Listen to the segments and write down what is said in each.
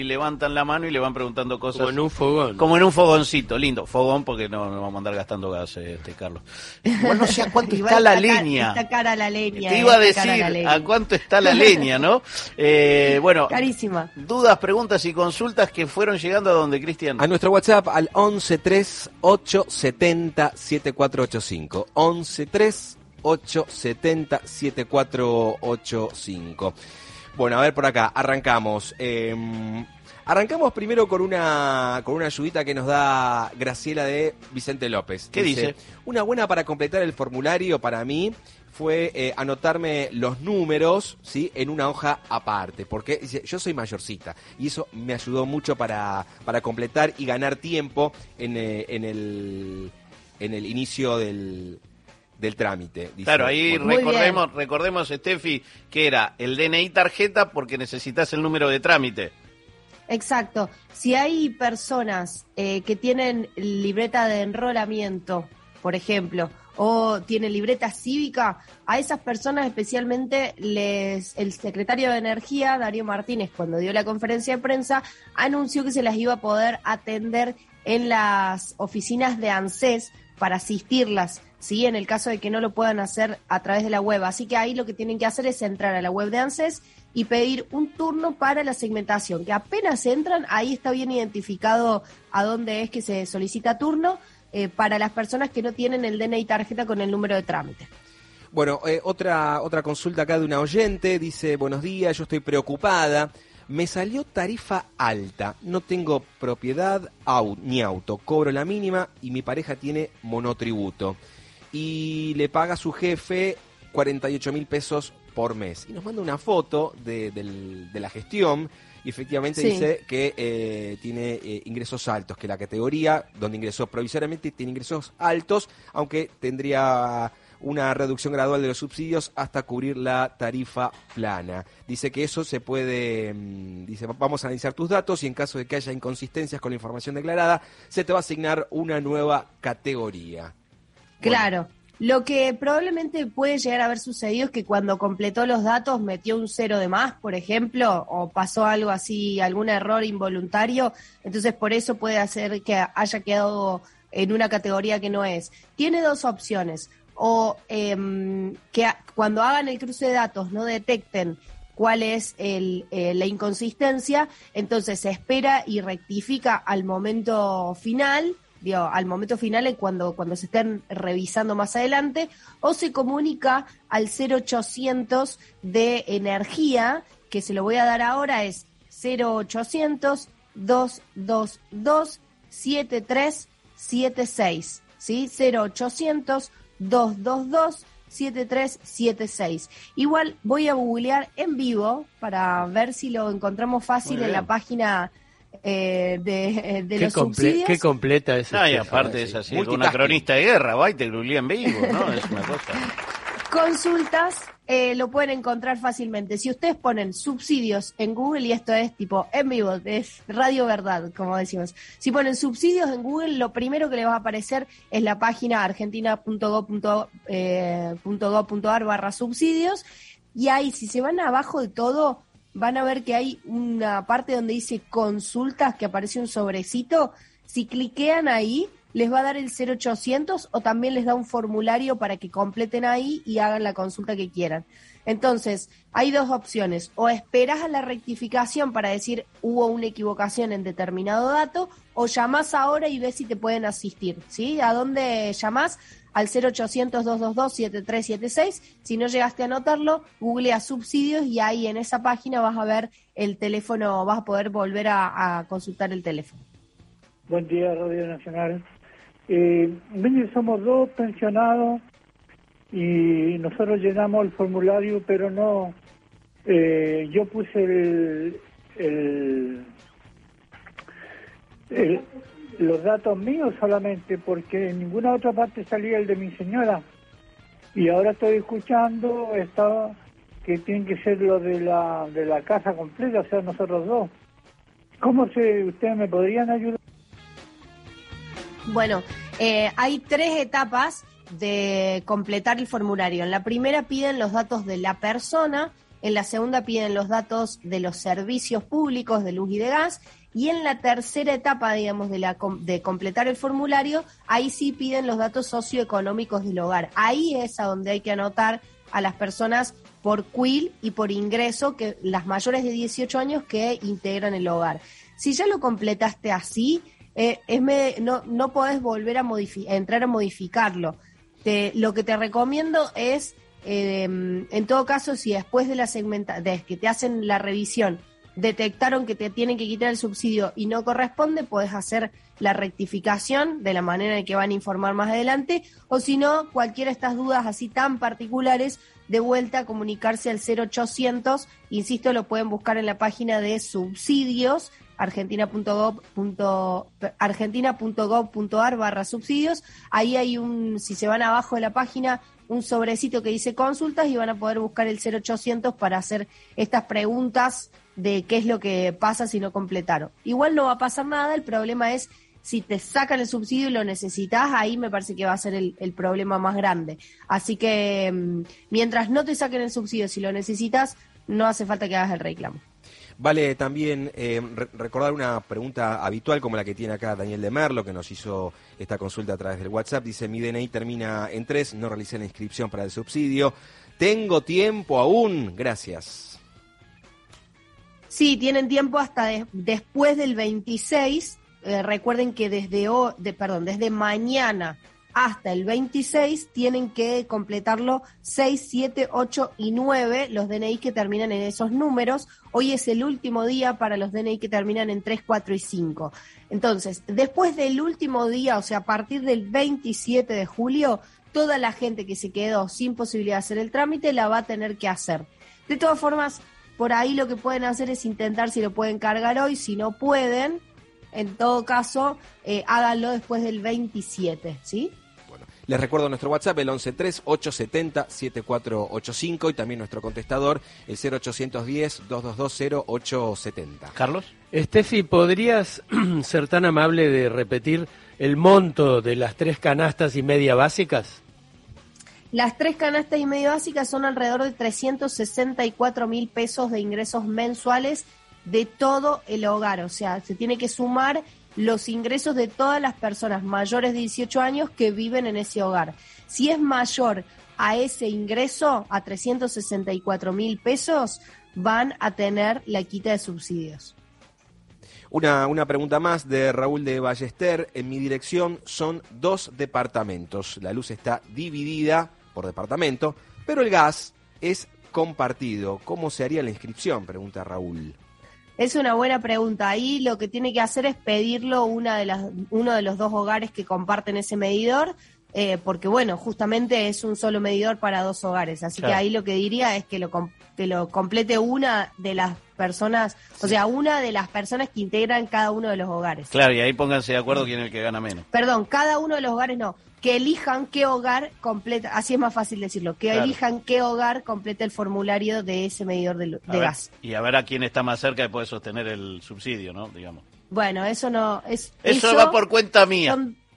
y levantan la mano y le van preguntando cosas. Como en un fogón. Como en un fogoncito, lindo. Fogón porque no vamos a andar gastando gas, Carlos. Igual no sé a cuánto está la leña. Está cara la leña. Te iba a decir a cuánto está la leña, ¿no? Bueno. Carísima. Dudas, preguntas y consultas que fueron llegando a donde, Cristian. A nuestro WhatsApp al 1138707485. 1138707485. Bueno, a ver por acá, arrancamos. Arrancamos primero con una ayudita que nos da Graciela de Vicente López. ¿Qué dice? Una buena para completar el formulario para mí fue anotarme los números, ¿sí?, en una hoja aparte, porque dice, yo soy mayorcita y eso me ayudó mucho para completar y ganar tiempo en el inicio del trámite. Dice. Claro, ahí recordemos, Steffi, que era el DNI tarjeta porque necesitas el número de trámite. Exacto. Si hay personas que tienen libreta de enrolamiento, por ejemplo, o tienen libreta cívica, a esas personas especialmente el secretario de Energía, Darío Martínez, cuando dio la conferencia de prensa, anunció que se las iba a poder atender en las oficinas de ANSES para asistirlas, ¿sí?, en el caso de que no lo puedan hacer a través de la web. Así que ahí lo que tienen que hacer es entrar a la web de ANSES y pedir un turno para la segmentación, que apenas entran, ahí está bien identificado a dónde es que se solicita turno para las personas que no tienen el DNI tarjeta con el número de trámite. Bueno, otra consulta acá de una oyente, dice, buenos días, yo estoy preocupada. Me salió tarifa alta, no tengo propiedad ni auto, cobro la mínima y mi pareja tiene monotributo. Y le paga a su jefe 48.000 pesos por mes. Y nos manda una foto de la gestión y efectivamente dice que tiene ingresos altos, que la categoría donde ingresó provisoriamente tiene ingresos altos, aunque tendría una reducción gradual de los subsidios hasta cubrir la tarifa plana. Dice que eso se puede, dice, vamos a analizar tus datos y en caso de que haya inconsistencias con la información declarada, se te va a asignar una nueva categoría. Claro. Bueno. Lo que probablemente puede llegar a haber sucedido es que cuando completó los datos metió un 0 de más, por ejemplo, o pasó algo así, algún error involuntario, entonces por eso puede hacer que haya quedado en una categoría que no es. Tiene dos opciones. O que cuando hagan el cruce de datos no detecten cuál es la inconsistencia, entonces se espera y rectifica al momento final, cuando se estén revisando más adelante, o se comunica al 0800 de energía, que se lo voy a dar ahora, es 0800 222 7376, ¿sí? 0800 222-7376. Igual voy a googlear en vivo para ver si lo encontramos fácil en la página de los subsidios. Qué completa es. No, y aparte es así, una cronista de guerra, va y te googlea en vivo, ¿no? Es una cosa. Consultas lo pueden encontrar fácilmente. Si ustedes ponen subsidios en Google, y esto es tipo en vivo, es radio verdad, como decimos. Si ponen subsidios en Google, lo primero que les va a aparecer es la página argentina.gov.ar/subsidios. Y ahí, si se van abajo de todo, van a ver que hay una parte donde dice consultas, que aparece un sobrecito. Si cliquean ahí, les va a dar el 0800 o también les da un formulario para que completen ahí y hagan la consulta que quieran. Entonces, hay dos opciones. O esperás a la rectificación para decir hubo una equivocación en determinado dato, o llamás ahora y ves si te pueden asistir, ¿sí? ¿A dónde llamás? Al 0800-222-7376. Si no llegaste a anotarlo, googlea subsidios y ahí en esa página vas a ver el teléfono, vas a poder volver a consultar el teléfono. Buen día, Radio Nacional. Somos dos pensionados y nosotros llenamos el formulario, pero no, yo puse los datos míos solamente, porque en ninguna otra parte salía el de mi señora, y ahora estoy escuchando que tiene que ser lo de la casa completa, o sea, nosotros dos. ¿Ustedes me podrían ayudar? Bueno, hay 3 etapas de completar el formulario. En la primera piden los datos de la persona, en la segunda piden los datos de los servicios públicos de luz y de gas, y en la tercera etapa, digamos, de completar el formulario, ahí sí piden los datos socioeconómicos del hogar. Ahí es a donde hay que anotar a las personas por CUIL y por ingreso, que las mayores de 18 años que integran el hogar. Si ya lo completaste así, no podés volver a entrar a modificarlo. Lo que te recomiendo es, en todo caso, si después de de que te hacen la revisión, detectaron que te tienen que quitar el subsidio y no corresponde, podés hacer la rectificación de la manera en que van a informar más adelante, o si no, cualquiera de estas dudas así tan particulares, de vuelta a comunicarse al 0800, insisto, lo pueden buscar en la página de subsidios, argentina.gov.ar/subsidios, ahí hay si se van abajo de la página, un sobrecito que dice consultas y van a poder buscar el 0800 para hacer estas preguntas de qué es lo que pasa si no completaron. Igual no va a pasar nada, el problema es si te sacan el subsidio y lo necesitas, ahí me parece que va a ser el problema más grande. Así que mientras no te saquen el subsidio, si lo necesitas, no hace falta que hagas el reclamo. Vale también recordar una pregunta habitual como la que tiene acá Daniel de Merlo, que nos hizo esta consulta a través del WhatsApp. Dice, mi DNI termina en 3, no realicé la inscripción para el subsidio. ¿Tengo tiempo aún? Gracias. Sí, tienen tiempo hasta después del 26. Recuerden que desde mañana hasta el 26 tienen que completarlo 6, 7, 8 y 9, los DNI que terminan en esos números. Hoy es el último día para los DNI que terminan en 3, 4 y 5. Entonces, después del último día, o sea, a partir del 27 de julio, toda la gente que se quedó sin posibilidad de hacer el trámite la va a tener que hacer. De todas formas, por ahí lo que pueden hacer es intentar si lo pueden cargar hoy, si no pueden, en todo caso, háganlo después del 27, ¿sí? Bueno, les recuerdo nuestro WhatsApp, el 1138707485, y también nuestro contestador, el 0810-222-0870. ¿Carlos? Estefi, ¿podrías ser tan amable de repetir el monto de las 3 canastas y media básicas? Las 3 canastas y media básicas son alrededor de 364.000 pesos de ingresos mensuales de todo el hogar. O sea, se tiene que sumar los ingresos de todas las personas mayores de 18 años que viven en ese hogar. Si es mayor a ese ingreso, a 364.000 pesos, van a tener la quita de subsidios. Una pregunta más de Raúl de Ballester. En mi dirección son 2 departamentos. La luz está dividida por departamento, pero el gas es compartido. ¿Cómo se haría la inscripción?, pregunta Raúl. Es una buena pregunta. Ahí lo que tiene que hacer es pedirlo uno de los 2 hogares que comparten ese medidor, porque bueno, justamente es un solo medidor para 2 hogares. Así claro, que ahí lo que diría es que lo complete una de las personas, o sea, una de las personas que integran cada uno de los hogares. Claro, y ahí pónganse de acuerdo quién es el que gana menos. Perdón, cada uno de los hogares no. Que elijan qué hogar completa, así es más fácil decirlo, que claro, elijan qué hogar completa el formulario de ese medidor de gas. Y a ver a quién está más cerca de poder sostener el subsidio, ¿no? Digamos. Bueno, eso no es. Eso va por cuenta mía.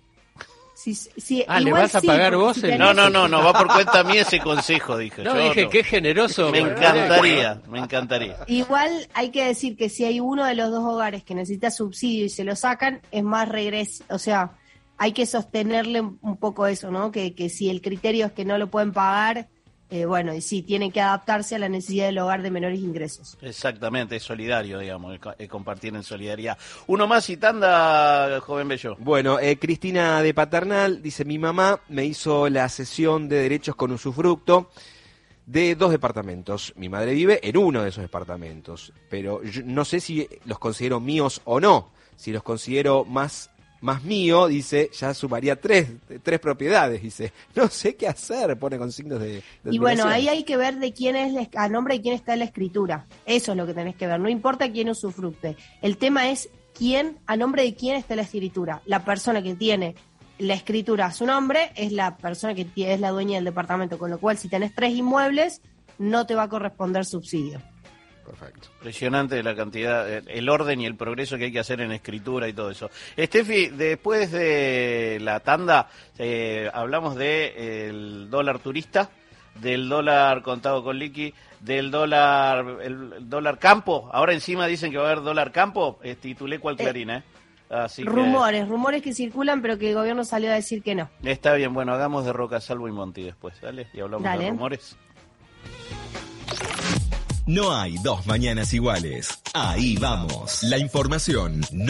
¿le vas a pagar vos? No, va por cuenta mía ese consejo, dije. No, dije, qué generoso. Me encantaría. Igual hay que decir que si hay uno de los 2 hogares que necesita subsidio y se lo sacan, es más regreso, o sea, hay que sostenerle un poco eso, ¿no? Que si el criterio es que no lo pueden pagar, bueno, y sí, tienen que adaptarse a la necesidad del hogar de menores ingresos. Exactamente, es solidario, digamos, es compartir en solidaridad. Uno más y tanda, joven bello. Bueno, Cristina de Paternal dice, mi mamá me hizo la cesión de derechos con usufructo de 2 departamentos. Mi madre vive en uno de esos departamentos, pero yo no sé si los considero míos o no. Si los considero más mío, dice, ya sumaría 3 propiedades, dice. No sé qué hacer, pone con signos de y bueno, ahí hay que ver de quién es, a nombre de quién está la escritura. Eso es lo que tenés que ver, no importa quién usufructe. El tema es a nombre de quién está la escritura. La persona que tiene la escritura a su nombre es la persona que es la dueña del departamento, con lo cual si tenés 3 inmuebles, no te va a corresponder subsidio. Perfecto. Impresionante la cantidad, el orden y el progreso que hay que hacer en escritura y todo eso. Estefi, después de la tanda hablamos de el dólar turista. del dólar contado con liqui, del dólar, el dólar campo. Ahora encima dicen que va a haber dólar campo. Titulé cual Clarín, Así rumores que circulan, pero que el gobierno salió a decir que no. Está bien, bueno, hagamos de Rocasalvo y Monti después, ¿dale? Y hablamos de rumores. No hay dos mañanas iguales. Ahí vamos. La información no